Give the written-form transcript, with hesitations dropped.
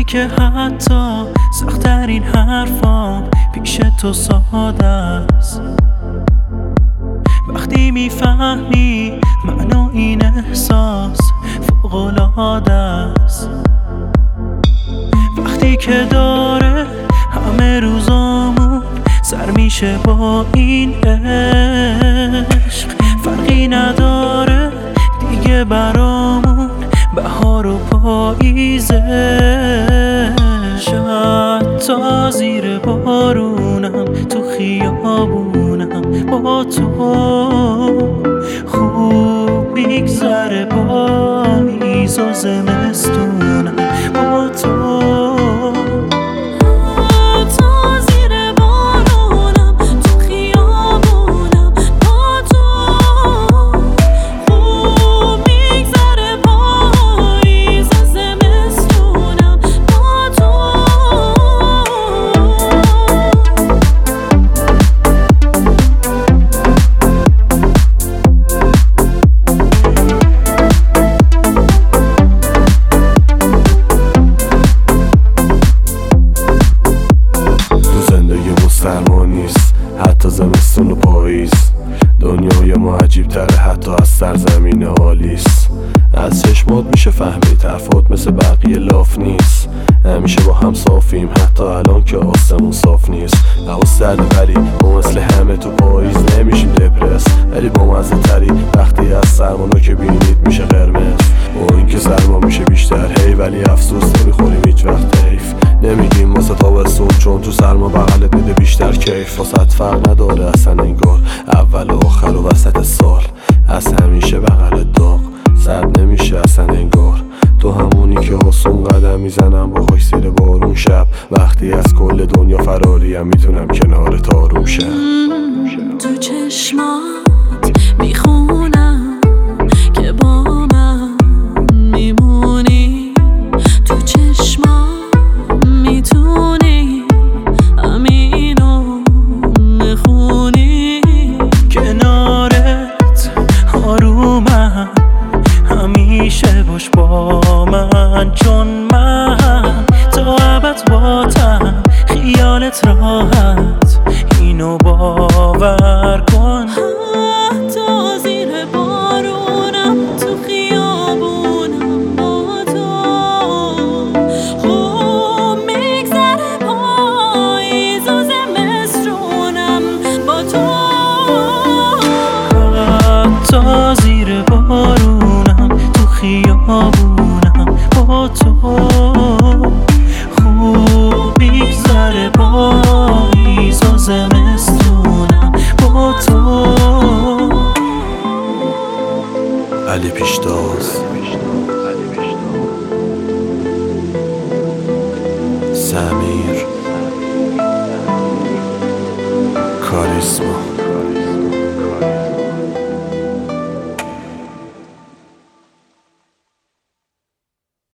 که حتی سخت‌ترین حرفام پیش تو ساده است. وقتی میفهمی معنا این احساس فوق‌العاده است. وقتی که داره همه روزامون سر میشه با این عشق، فرقی نداره دیگه برامون بهار و پاییزه. حتی زیر بارونم تو خیابونم با تو خوب میگذره، پاییز و زمستونم با تو. سرما نیست حتی زمستون و پاییز، دنیای ما عجیب تره حتی از سرزمین آلیس. از چشمات میشه فهمید حرفات مثل بقیه لاف نیست، همیشه با هم صافیم حتی الان که آسمون صاف نیست. هوا سرد ولی ما مثل همه تو پاییز نمیشیم دپرس، ولی با مزه تری وقتی از سرمانو که بینید میشه قرمز. با این که سرما میشه بیشتر هی، ولی افسوس نمیخوریم هیچ وقت حیف. نمیگیم واسه تابستون چون تو سرما بغلت میده بیشتر کیف. واسه فرق نداره اصلا انگار اول و آخر و وسط سال، از همیشه بغلت داغ سرد نمیشه اصلا انگار. تو همونی که آسون قدم میزنم با خوش زیر بارون شب، وقتی از کل دنیا فراریم میتونم کنار تاروم شم. تو چشمات میخونم که با من میمونی، تو چشمات میتونی همینو بخونی. کنارت آرومم همیشه باش با من، چون من تا ابد باتم خیالت راحت اینو باور کن. حتی زیر بارونم تو خیابونم با تو خوب میگذره، پاییز و زمستونم با تو. حتی زیر بارونم تو خیابونم با تو خوب میگذره، پاییز و زمستونم با تو. علی پیشتاز، سمیر، کاریسما.